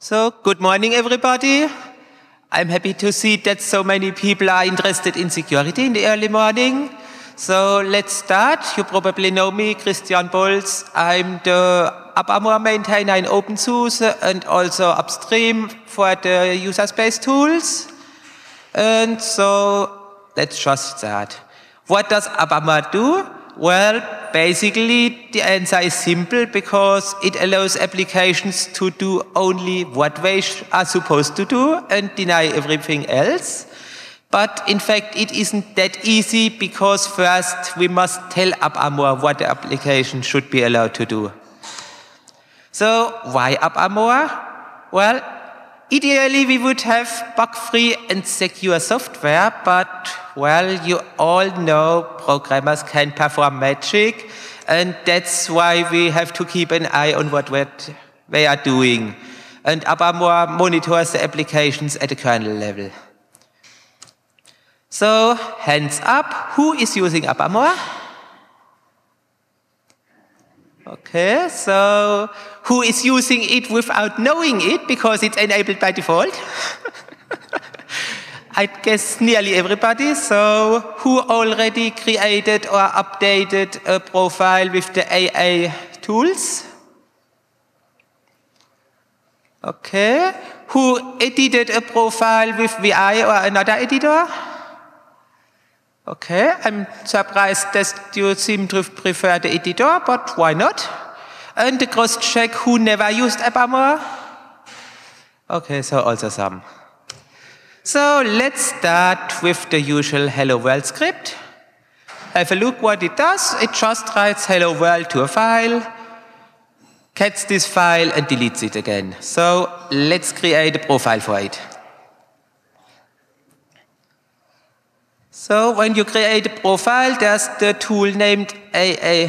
So, good morning, everybody. I'm happy to see that so many people are interested in security in the early morning. So, let's start. You probably know me, Christian Bolz. I'm the AppArmor maintainer in OpenSUSE and also upstream for the user space tools. And so, let's just start. What does AppArmor do? Well, basically, the answer is simple because it allows applications to do only what they are supposed to do and deny everything else. But in fact, it isn't that easy because first we must tell AppArmor what the application should be allowed to do. So, why AppArmor? Well, ideally, we would have bug-free and secure software, but, well, you all know programmers can perform magic, and that's why we have to keep an eye on what they are doing. And AppArmor monitors the applications at the kernel level. So, hands up, who is using AppArmor? Okay, so who is using it without knowing it because it's enabled by default? I guess nearly everybody. So who already created or updated a profile with the AA tools? Okay. Who edited a profile with VI or another editor? Okay, I'm surprised that you seem to prefer the editor, but why not? And the cross-check who never used AppArmor? Okay, so also some. So let's start with the usual Hello World script. Have a look what it does. It just writes Hello World to a file, gets this file and deletes it again. So let's create a profile for it. So when you create a profile, there's the tool named AA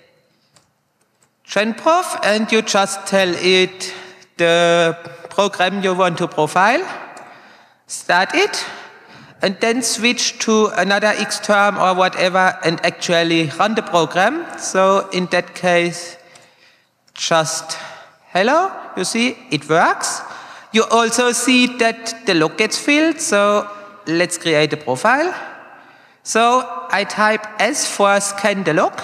GenProf, and you just tell it the program you want to profile, start it, and then switch to another Xterm or whatever and actually run the program. So in that case, just hello, you see, it works. You also see that the log gets filled, so let's create a profile. So I type S for scan the log.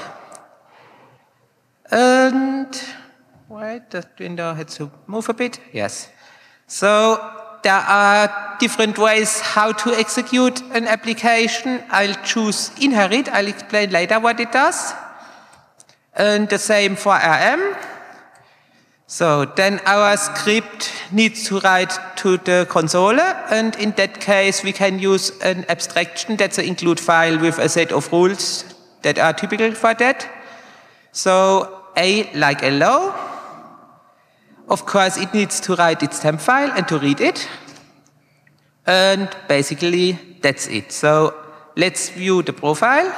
And wait, that window had to move a bit. Yes. So there are different ways how to execute an application. I'll choose inherit. I'll explain later what it does. And the same for RM. So then our script needs to write to the console, and in that case we can use an abstraction, that's an include file with a set of rules that are typical for that. So A like hello. Of course it needs to write its temp file and to read it. And basically that's it. So let's view the profile.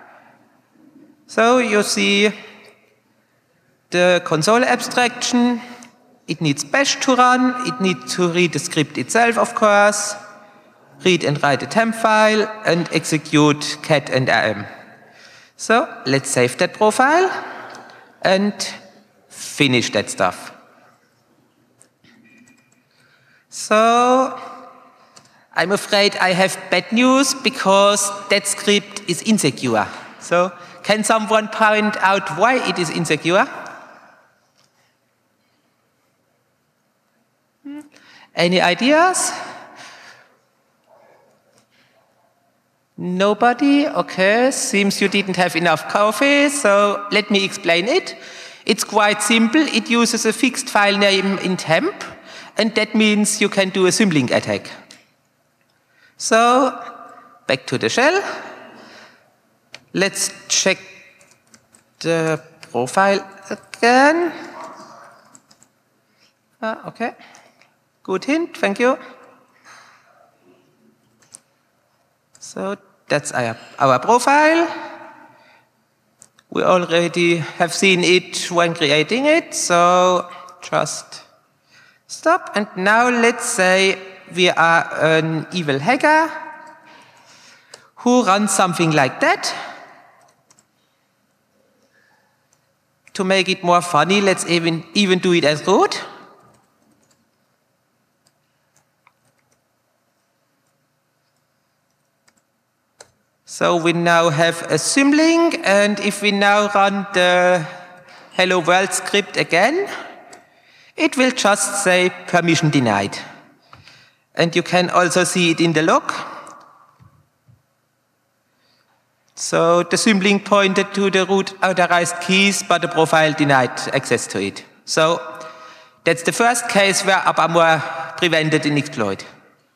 So you see the console abstraction, it needs bash to run, it needs to read the script itself, of course, read and write a temp file, and execute cat and rm. So let's save that profile and finish that stuff. So I'm afraid I have bad news because that script is insecure. So can someone point out why it is insecure? Any ideas? Nobody? Okay, seems you didn't have enough coffee, so let me explain it. It's quite simple. It uses a fixed file name in temp, and that means you can do a symlink attack. So, back to the shell. Let's check the profile again. Okay. Good hint, thank you. So that's our profile. We already have seen it when creating it, so just stop. And now let's say we are an evil hacker who runs something like that. To make it more funny, let's even do it as root. So we now have a symlink, and if we now run the hello world script again, it will just say permission denied. And you can also see it in the log. So the symlink pointed to the root authorized keys, but the profile denied access to it. So that's the first case where AppArmor prevented an exploit.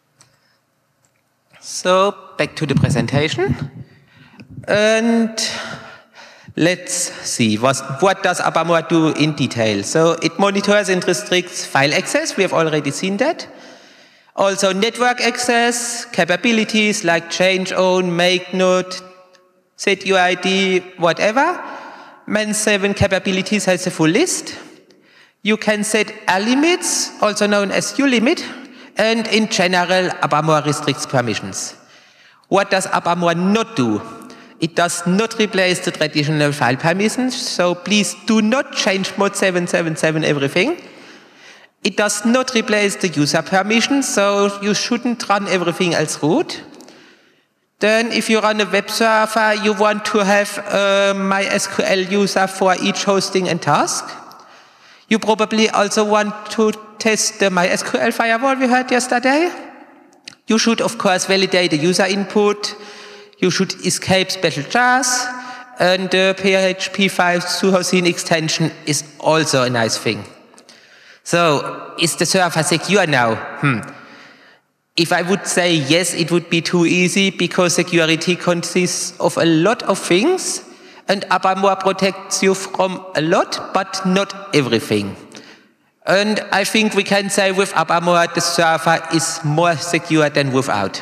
So back to the presentation. And let's see, what does AppArmor do in detail? So it monitors and restricts file access. We have already seen that. Also network access, capabilities like change own, make node, set UID, whatever. Man7 capabilities has a full list. You can set R limits, also known as ulimit, and in general, AppArmor restricts permissions. What does AppArmor not do? It does not replace the traditional file permissions, so please do not change mod 777 everything. It does not replace the user permissions, so you shouldn't run everything as root. Then if you run a web server, you want to have a MySQL user for each hosting and task. You probably also want to test the MySQL firewall we heard yesterday. You should, of course, validate the user input. You should escape special jars. And the PHP 5 Suhosine extension is also a nice thing. So, is the server secure now? If I would say yes, it would be too easy because security consists of a lot of things and AppArmor protects you from a lot, but not everything. And I think we can say with AppArmor the server is more secure than without.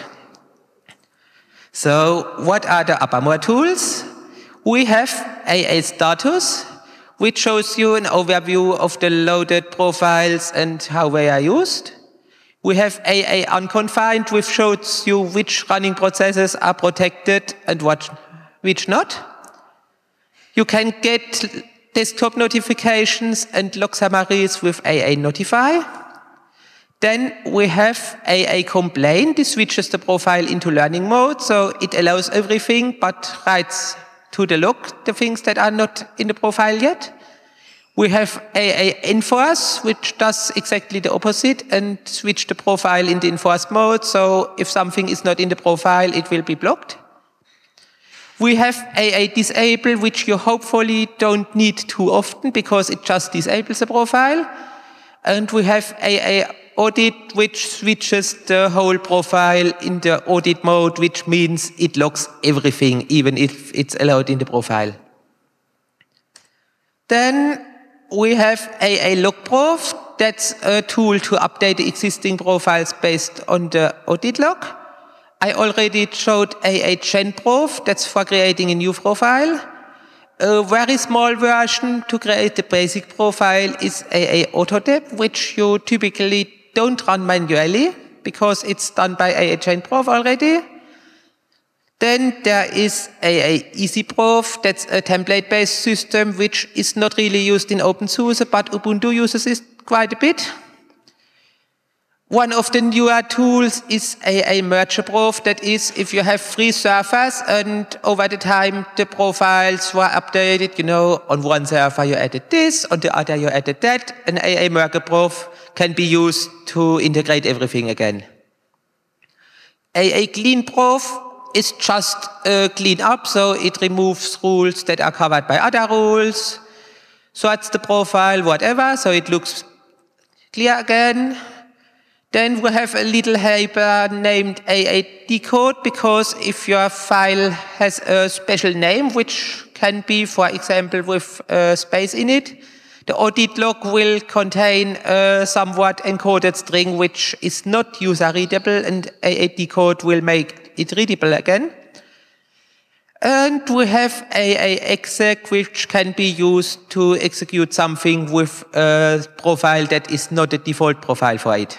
So, what are the AppArmor tools? We have AA status, which shows you an overview of the loaded profiles and how they are used. We have AA unconfined, which shows you which running processes are protected and which not. You can get desktop notifications and log summaries with AA notify. Then we have AA complain. This switches the profile into learning mode, so it allows everything but writes to the log the things that are not in the profile yet. We have AA enforce, which does exactly the opposite and switch the profile into enforced mode, so if something is not in the profile, it will be blocked. We have AA disable, which you hopefully don't need too often because it just disables the profile. And we have AA audit, which switches the whole profile into audit mode, which means it logs everything, even if it's allowed in the profile. Then we have AA logprof. That's a tool to update the existing profiles based on the audit log. I already showed AA genprof. That's for creating a new profile. A very small version to create the basic profile is AA autodep, which you typically don't run manually because it's done by AA genprof already. Then there is AA easyprof. That's a template-based system which is not really used in OpenSUSE, but Ubuntu uses it quite a bit. One of the newer tools is AA mergeprof. That is, if you have 3 servers and over the time the profiles were updated, on one server you added this, on the other you added that, and AA mergeprof can be used to integrate everything again. AA cleanprof is just clean up, so it removes rules that are covered by other rules, sorts the profile, whatever, so it looks clear again. Then we have a little helper named AA decode, because if your file has a special name, which can be, for example, with a space in it, the audit log will contain a somewhat encoded string which is not user readable, and AA decode will make it readable again. And we have AA exec, which can be used to execute something with a profile that is not the default profile for it.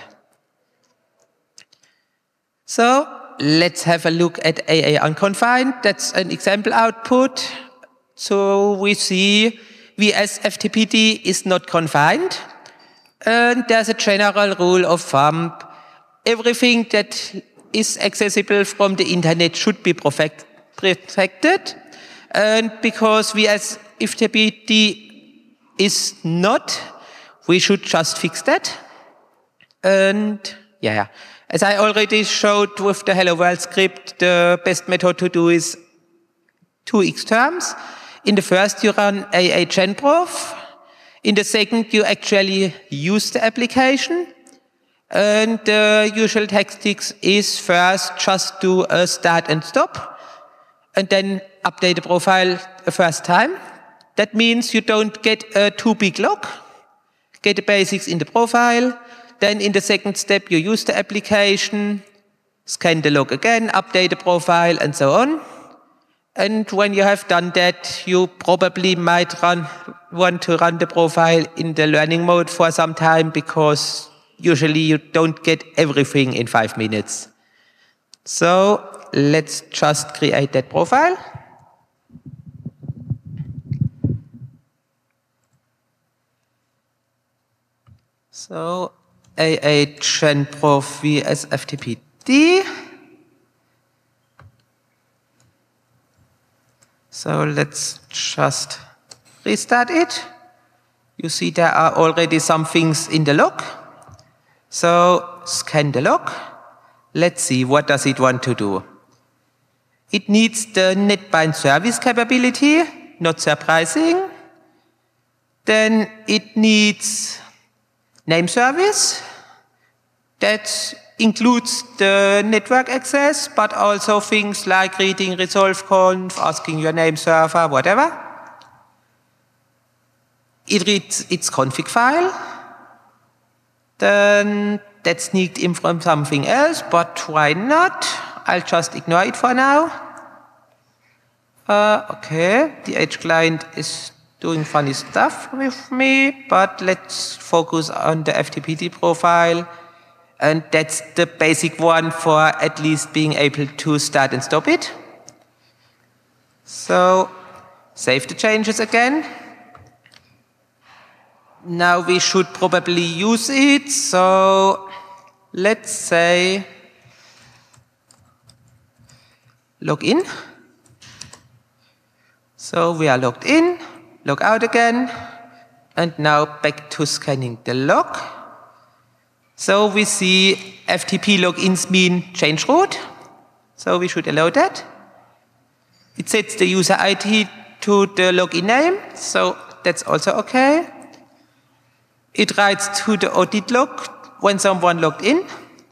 So let's have a look at AA unconfined. That's an example output. So we see VS FTPD is not confined. And there's a general rule of thumb. Everything that is accessible from the internet should be protected. And because we as FTP is not, we should just fix that. And yeah, as I already showed with the Hello World script, the best method to do is 2 xterms. In the first, you run genprof. In the second, you actually use the application. And the usual tactics is first just do a start and stop, and then update the profile the first time. That means you don't get a too big log. Get the basics in the profile. Then in the second step, you use the application, scan the log again, update the profile, and so on. And when you have done that, you probably might want to run the profile in the learning mode for some time, because usually you don't get everything in 5 minutes. So let's just create that profile. So genprof vs FTPD. So let's just restart it. You see there are already some things in the log. So scan the log. Let's see, what does it want to do? It needs the NetBind service capability, not surprising. Then it needs name service. That includes the network access, but also things like reading resolve-conf, asking your name server, whatever. It reads its config file. Then that's sneaked in from something else, but why not? I'll just ignore it for now. Okay, the Edge client is doing funny stuff with me, but let's focus on the FTPD profile. And that's the basic one for at least being able to start and stop it. So save the changes again. Now we should probably use it. So let's say log in. So we are logged in, log out again, and now back to scanning the log. So we see FTP logins mean change root. So we should allow that. It sets the user ID to the login name, so that's also okay. It writes to the audit log when someone logged in.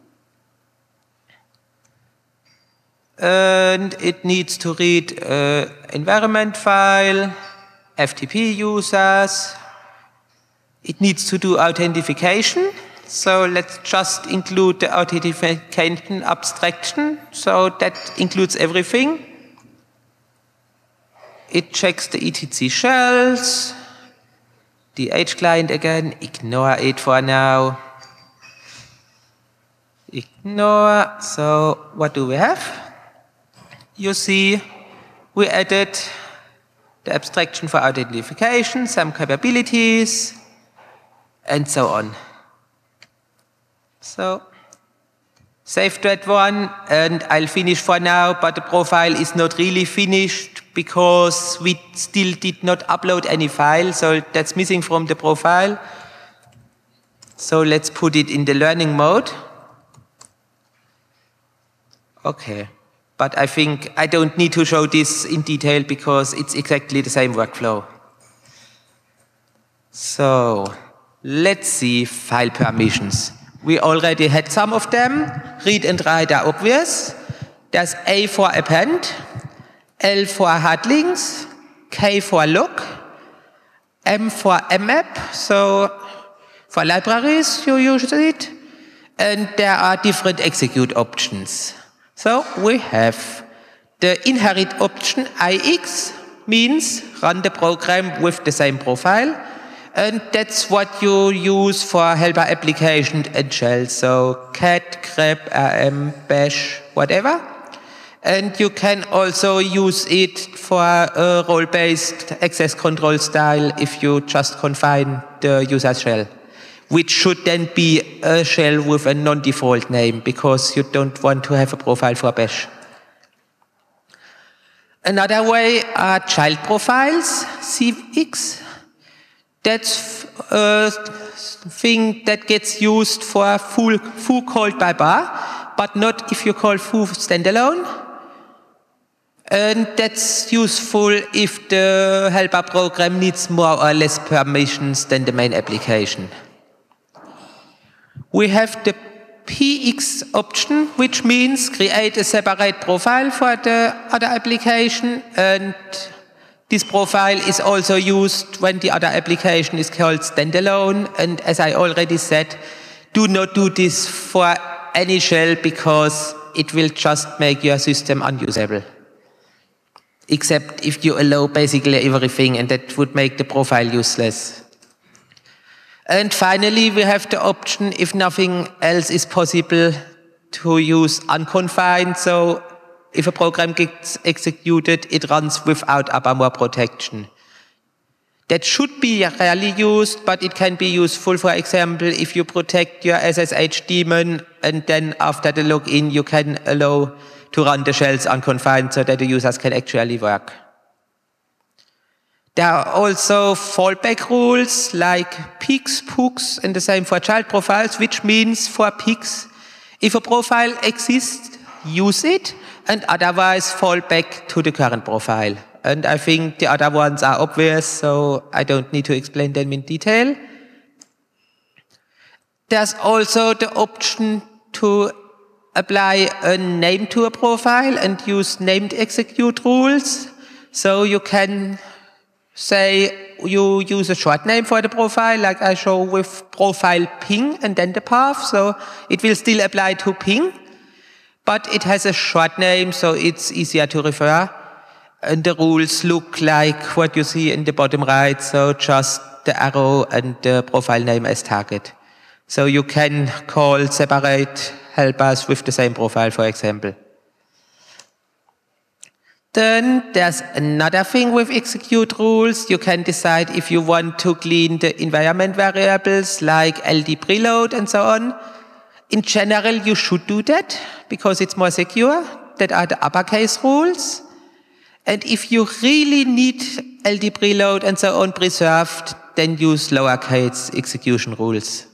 And it needs to read environment file, FTP users. It needs to do authentication. So let's just include the authentication abstraction. So that includes everything. It checks the etc shells. The H client again, ignore it for now. Ignore. So what do we have? You see, we added the abstraction for authentication, some capabilities, and so on. So save that one, and I'll finish for now, but the profile is not really finished because we still did not upload any file, so that's missing from the profile. So let's put it in the learning mode. Okay, but I think I don't need to show this in detail because it's exactly the same workflow. So let's see file permissions. We already had some of them. Read and write are obvious. There's A for append, L for hard links, K for log, M for mmap, so for libraries you use it, and there are different execute options. So we have the inherit option IX, means run the program with the same profile, and that's what you use for helper application and shell, so cat, grep, rm, bash, whatever. And you can also use it for a role-based access control style if you just confine the user shell, which should then be a shell with a non-default name because you don't want to have a profile for bash. Another way are child profiles, CX. That's a thing that gets used for foo called by bar, but not if you call foo standalone. And that's useful if the helper program needs more or less permissions than the main application. We have the PX option, which means create a separate profile for the other application, and this profile is also used when the other application is called standalone. And as I already said, do not do this for any shell because it will just make your system unusable. Except if you allow basically everything, and that would make the profile useless. And finally, we have the option, if nothing else is possible, to use unconfined. So if a program gets executed, it runs without ABAMOR protection. That should be rarely used, but it can be useful, for example, if you protect your SSH daemon, and then after the login, you can allow to run the shells unconfined so that the users can actually work. There are also fallback rules like PIX, PUX, and the same for child profiles, which means for PIX, if a profile exists, use it, and otherwise fall back to the current profile. And I think the other ones are obvious, so I don't need to explain them in detail. There's also the option to apply a name to a profile and use named execute rules. So you can say you use a short name for the profile, like I show with profile ping and then the path. So it will still apply to ping, but it has a short name, so it's easier to refer. And the rules look like what you see in the bottom right, so just the arrow and the profile name as target. So you can call separate helpers with the same profile, for example. Then there's another thing with execute rules. You can decide if you want to clean the environment variables like LD preload and so on. In general, you should do that because it's more secure. That are the uppercase rules. And if you really need LD preload and so on preserved, then use lowercase execution rules.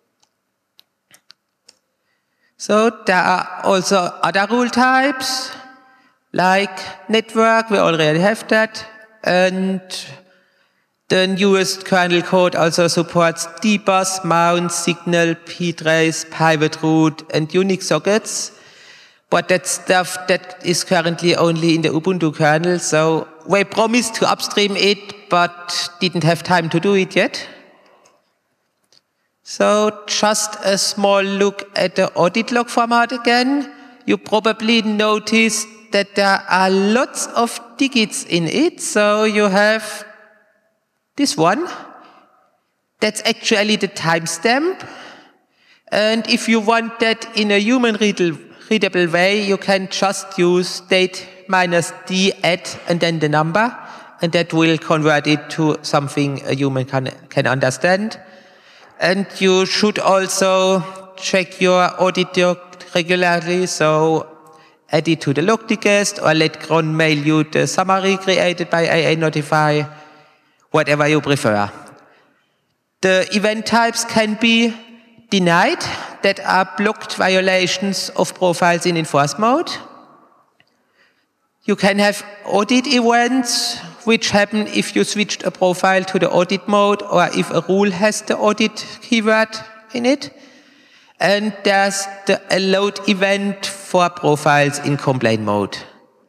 So there are also other rule types, like network, we already have that, and the newest kernel code also supports dbus, mount, signal, ptrace, pivot root, and Unix sockets. But that stuff that is currently only in the Ubuntu kernel, so we promised to upstream it, but didn't have time to do it yet. So just a small look at the audit log format again. You probably noticed that there are lots of digits in it. So you have this one. That's actually the timestamp. And if you want that in a human readable way, you can just use date minus d at and then the number. And that will convert it to something a human can understand. And you should also check your audit log regularly, so add it to the log digest or let cron mail you the summary created by AA Notify, whatever you prefer. The event types can be denied, that are blocked violations of profiles in enforce mode. You can have audit events, which happen if you switched a profile to the audit mode or if a rule has the audit keyword in it. And there's the allowed event for profiles in complaint mode.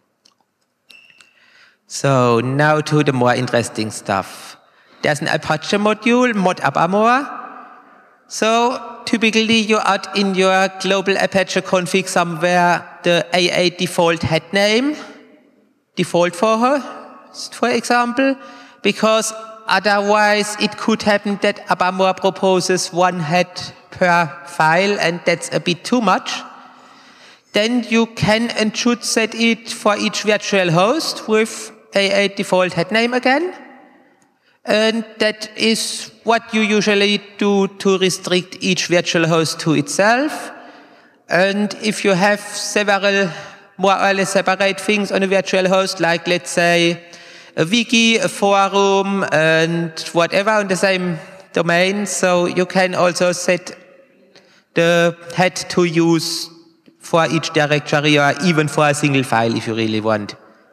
So now to the more interesting stuff. There's an Apache module, mod ABAMOR. So typically you add in your global Apache config somewhere the AA default head name, default for example, because otherwise it could happen that ABAMOR proposes one head per file, and that's a bit too much. Then you can and should set it for each virtual host with AA default head name again. And that is what you usually do to restrict each virtual host to itself. And if you have several more or less separate things on a virtual host, like let's say a wiki, a forum, and whatever on the same domain. So you can also set the head to use for each directory or even for a single file if you really want.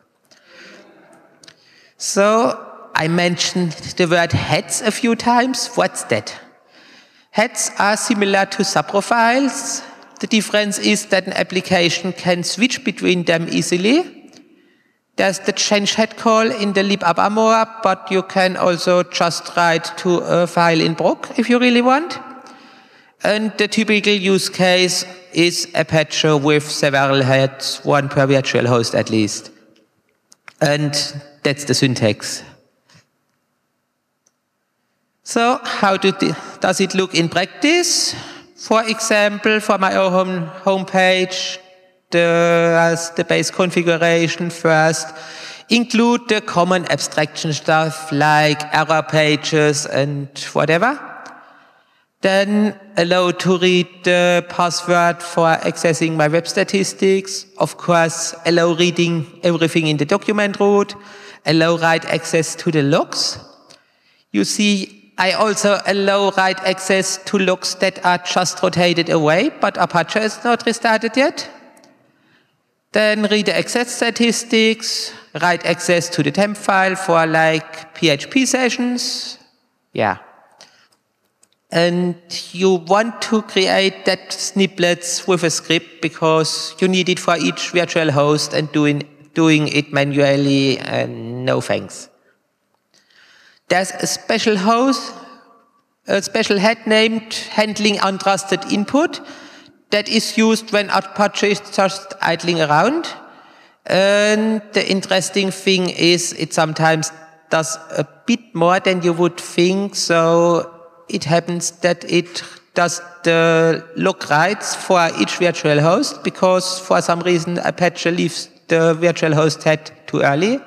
So I mentioned the word heads a few times. What's that? Heads are similar to subprofiles. The difference is that an application can switch between them easily. There's the change head call in the libappamor, but you can also just write to a file in Brock if you really want. And the typical use case is Apache with several heads, one per virtual host at least. And that's the syntax. So how does it look in practice? For example, for my own homepage, as the base configuration first, include the common abstraction stuff like error pages and whatever. Then allow to read the password for accessing my web statistics. Of course, allow reading everything in the document root. Allow write access to the logs. You see, I also allow write access to logs that are just rotated away, but Apache is not restarted yet. Then read the access statistics, write access to the temp file for like PHP sessions. Yeah. And you want to create that snippets with a script because you need it for each virtual host, and doing it manually, and no thanks. There's a special head named handling untrusted input that is used when Apache is just idling around. And the interesting thing is it sometimes does a bit more than you would think. So it happens that it does the log writes for each virtual host because for some reason Apache leaves the virtual host head too early.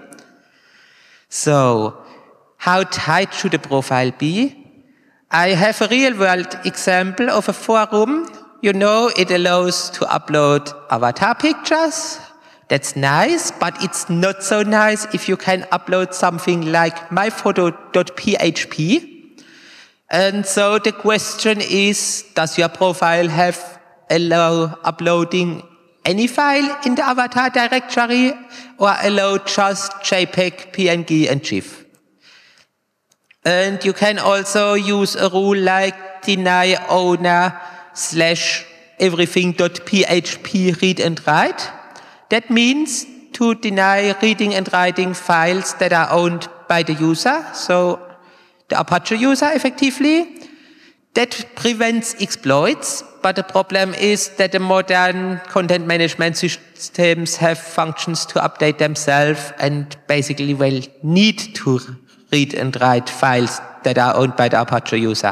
So how tight should a profile be? I have a real-world example of a forum. You know, it allows to upload avatar pictures. That's nice, but it's not so nice if you can upload something like myphoto.php. And so the question is, does your profile allow uploading any file in the avatar directory or allow just JPEG, PNG, and GIF? And you can also use a rule like deny owner / everything.php read and write. That means to deny reading and writing files that are owned by the user, so the Apache user effectively. That prevents exploits, but the problem is that the modern content management systems have functions to update themselves and basically will need to read and write files that are owned by the Apache user.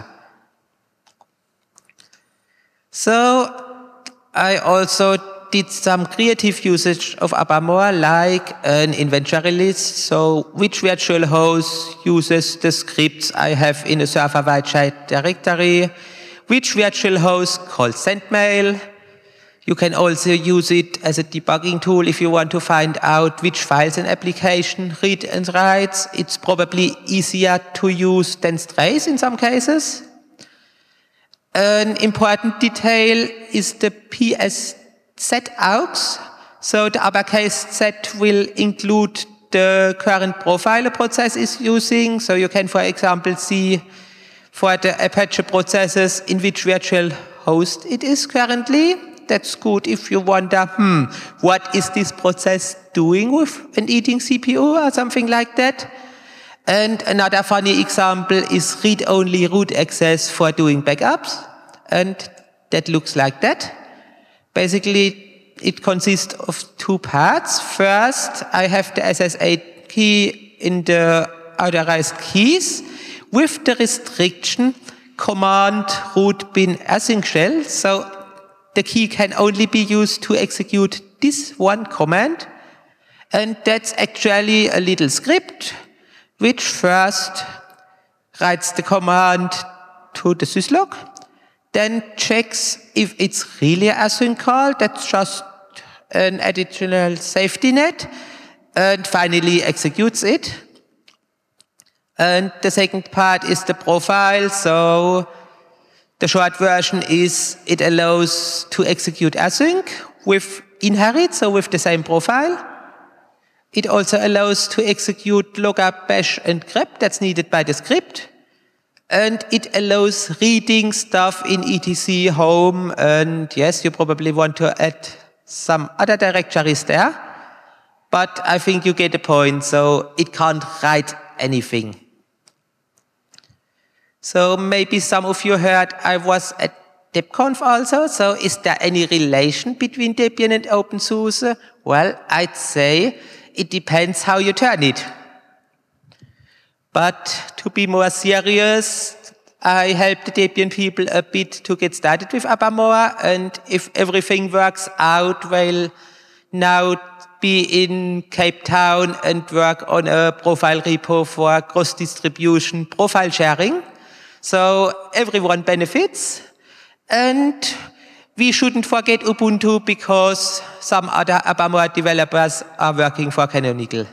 So I also did some creative usage of Appamor, like an inventory list. So which virtual host uses the scripts I have in a server-wide directory? Which virtual host calls sendmail? You can also use it as a debugging tool if you want to find out which files an application read and writes. It's probably easier to use than strace in some cases. An important detail is the PSZ-aux. So the uppercase Z will include the current profile a process is using. So you can, for example, see for the Apache processes in which virtual host it is currently. That's good if you wonder, what is this process doing with an eating CPU or something like that? And another funny example is read-only root access for doing backups. And that looks like that. Basically, it consists of two parts. First, I have the SSH key in the authorized keys with the restriction command root bin async shell. So the key can only be used to execute this one command. And that's actually a little script which first writes the command to the syslog, then checks if it's really an async call. That's just an additional safety net, and finally executes it. And the second part is the profile. So the short version is it allows to execute async with inherit, so with the same profile. It also allows to execute lookup, bash, and grep that's needed by the script. And it allows reading stuff in etc home. And yes, you probably want to add some other directories there. But I think you get the point. So it can't write anything. So maybe some of you heard I was at DebConf also. So is there any relation between Debian and OpenSUSE? Well, I'd say it depends how you turn it. But to be more serious, I helped the Debian people a bit to get started with Abamoa, and if everything works out, we'll now be in Cape Town and work on a profile repo for cross-distribution profile sharing. So everyone benefits, and we shouldn't forget Ubuntu because some other Abamoa developers are working for Canonical.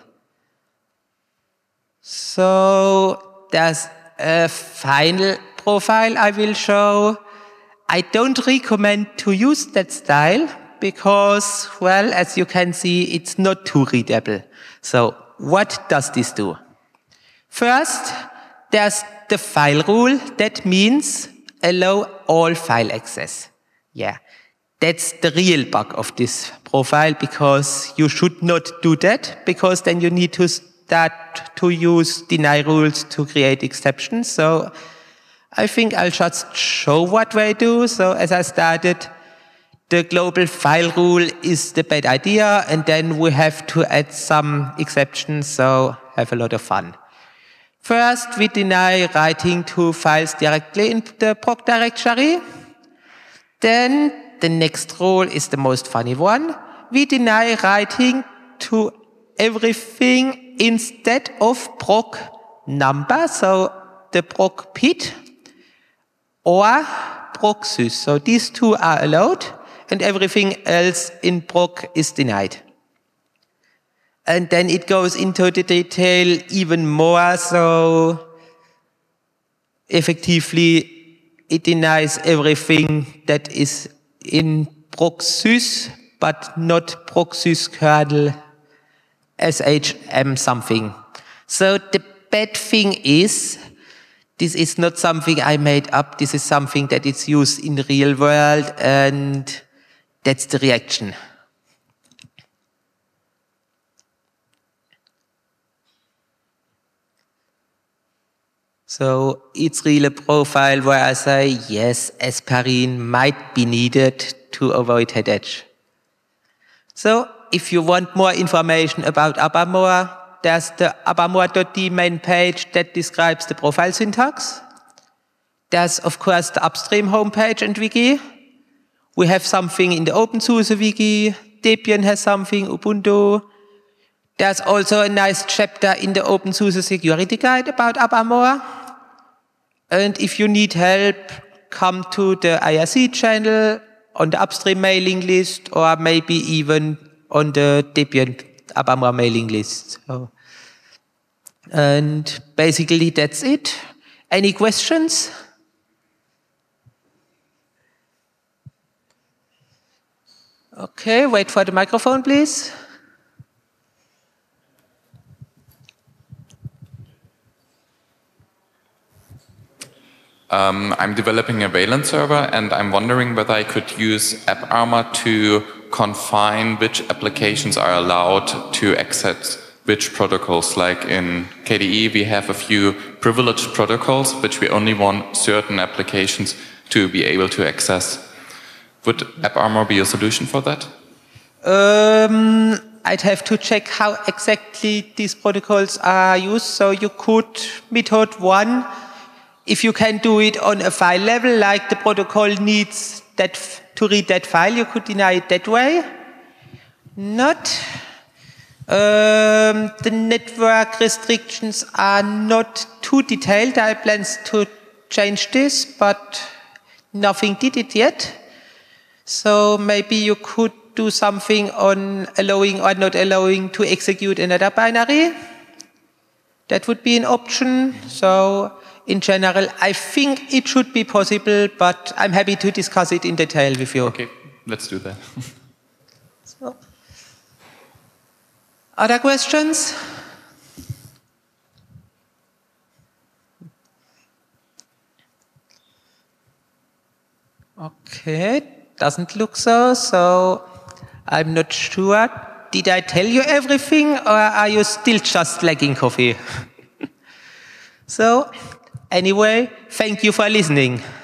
So there's a final profile I will show. I don't recommend to use that style because, well, as you can see, it's not too readable. So what does this do? First, there's the file rule. That means allow all file access. Yeah, that's the real bug of this profile because you should not do that because then you need to start to use deny rules to create exceptions. So I think I'll just show what we do. So as I started, the global file rule is the bad idea, and then we have to add some exceptions, so have a lot of fun. First, we deny writing to files directly in the proc directory. Then the next rule is the most funny one. We deny writing to everything instead of proc number, so the proc PID or proc sys. So these two are allowed, and everything else in proc is denied. And then it goes into the detail even more, so effectively it denies everything that is in proc sys, but not proc sys kernel SHM something. So the bad thing is, this is not something I made up, this is something that is used in the real world, and that's the reaction. So it's really a profile where I say, yes, aspirin might be needed to avoid headache. So if you want more information about Abamoa, there's the abamoa.d main page that describes the profile syntax. There's, of course, the upstream homepage and wiki. We have something in the OpenSUSE wiki. Debian has something, Ubuntu. There's also a nice chapter in the OpenSUSE security guide about Abamoa. And if you need help, come to the IRC channel, on the upstream mailing list, or maybe even on the Debian Abamoa mailing list. So, and basically that's it. Any questions? Okay, wait for the microphone, please. I'm developing a Wayland server, and I'm wondering whether I could use AppArmor to confine which applications are allowed to access which protocols. Like in KDE, we have a few privileged protocols, which we only want certain applications to be able to access. Would AppArmor be a solution for that? I'd have to check how exactly these protocols are used. So you could, method one, if you can do it on a file level, like the protocol needs that to read that file, you could deny it that way. Not. The network restrictions are not too detailed. I plan to change this, but nothing did it yet. So maybe you could do something on allowing or not allowing to execute another binary. That would be an option. So in general, I think it should be possible, but I'm happy to discuss it in detail with you. Okay, let's do that. So, other questions? Okay, doesn't look so. So I'm not sure. Did I tell you everything, or are you still just lacking coffee? So, anyway, thank you for listening.